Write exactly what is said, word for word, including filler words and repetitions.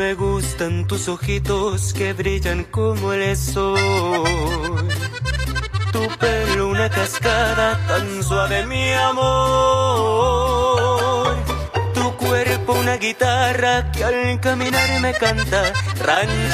me gustan tus ojitos que brillan como el sol. Tu pelo una cascada tan suave, mi amor. Tu cuerpo una guitarra que al caminar me canta. Rancho